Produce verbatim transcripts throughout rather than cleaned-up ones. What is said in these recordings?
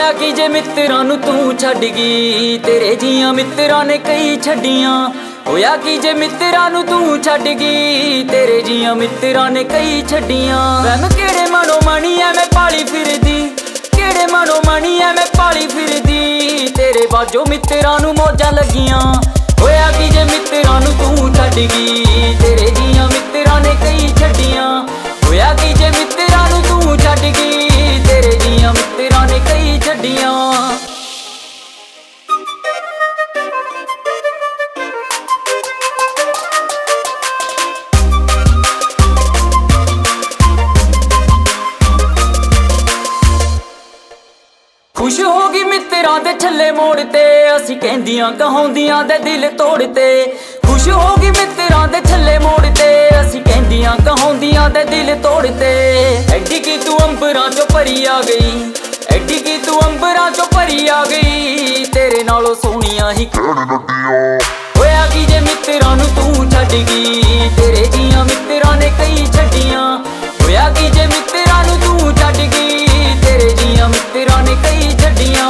ਹੋਇਆ कि जे मित्रां नूं तू छड्ड गई, तेरे जियां मित्रां ने कई छड्डियां। होया कि जे मित्रां नूं तू छड्ड गई, तेरे जियां मित्रां ने कई छड्डियां। वहम केड़े मनो मणी ऐ मैं पाली फिरदी, केड़े मनो मणी ऐ मैं पाली फिरदी, तेरे बाजो मित्रां नूं मौजां लगियां। होया कि जे मित्रां नूं तू छड्ड गई, तेरे जियां मित्रां ने कई छड्डियां। होया कि जे मित्रां नूं तू छड्ड गई, तेरे जियां मित्रां ने कई छड्डियां। खुश होगी मित्रां दे छल्ले मोड़ ते, असी कहंदियां कहाउंदियां दे दिल तोड़ते। खुश होगी मित्रां दे छल्ले मोड़ ते, असी कहंदियां कहाउंदियां दे दिल तोड़ते। एडी की तू अंबरां चों परी आ गई, एडी की तू अंबरां चों परी आ गई, तेरे नालों सोहणियां ही कहण लगियां। होया कि जे मित्रां नूं तू छड्ड गई, तेरे जियां मित्रां ने कई छड्डियां। होया कि जे मित्रां नूं तू छड्ड गई, तेरे जियां मित्रां ने कई छड्डियां।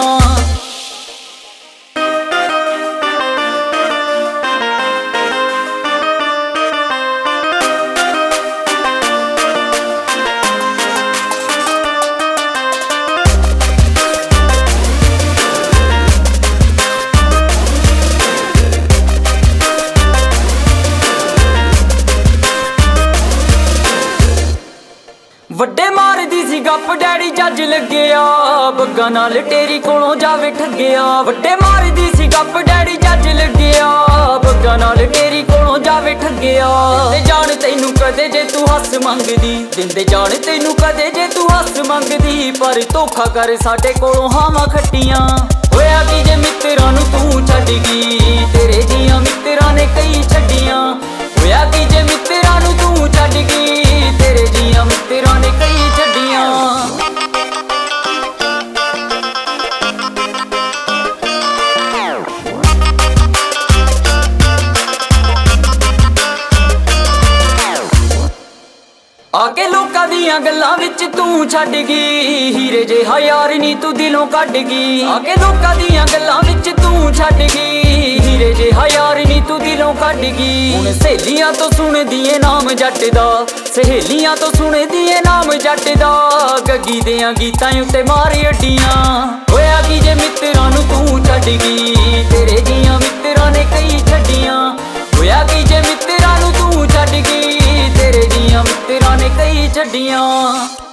ਵੱਡੇ ਮਾਰਦੀ ਸੀ ਗੱਪ ਡੈਡੀ ਜੱਜ ਲੱਗਿਆ, ਬੱਗਾ ਨਾਲ ਟੇਰੀ ਕੋਲੋਂ ਜਾਵੇ ਠੱਗਿਆ। ਵੱਡੇ ਮਾਰਦੀ ਸੀ ਗੱਪ ਡੈਡੀ ਜੱਜ ਲੱਗਿਆ, ਬੱਗਾ ਨਾਲ ਟੇਰੀ ਕੋਲੋਂ ਜਾਵੇ ਠੱਗਿਆ। ਦਿੰਦੇ ਜਾਣ ਤੈਨੂੰ ਕਦੇ ਜੇ ਤੂੰ ਹੱਸ ਮੰਗਦੀ, ਦਿੰਦੇ ਜਾਣ ਤੈਨੂੰ ਕਦੇ ਜੇ ਤੂੰ ਹੱਸ ਮੰਗਦੀ, ਪਰ ਧੋਖਾ ਕਰ ਸਾਡੇ ਕੋਲੋਂ ਹਾਵਾਂ ਖੱਟੀਆਂ। ਹੋਇਆ ਕਿ ਜੇ ਮਿੱਤਰਾਂ ਨੂੰ ਤੂੰ ਛੱਡ ਗਈ, ਤੇਰੇ ਜਿਹੀਆਂ ਮਿੱਤਰਾਂ ਨੇ ਕਈ ਛੱਡੀਆਂ। ਹੋਇਆ ਕਿ ਜੇ ਮਿੱਤਰਾਂ ਨੂੰ ਤੂੰ ਛੱਡ ਗਈ, ਤੇਰੇ ਜਿਹੀਆਂ ਮਿੱਤਰਾਂ ਨੇ ਕਈ ਛੱਡੀਆਂ। आके लोकां दियां गल्लां विच तू छड्ड गई, हीरे जिहा यार नी तू दिलों कढ गई। आके लोकां दियां गल्लां विच तू छड्ड गई, हीरे जिहा यार नी तू दिलों कढ गई। हुण सहेलियां तो सुणदी ऐ नाम जट दा, सहेलियां तो सुणदी ऐ नाम जट दा, गग्गी दियां गीतां उत्ते मार अड्डियां। होया कि जे मित्रां नूं तू छड्ड गई, तेरे जियां मित्रां ने कई छड्डियां। होया कि जे मित्रां नूं तू छड्ड गई, तेरे जियां मित्रां ने कई छड्डियां।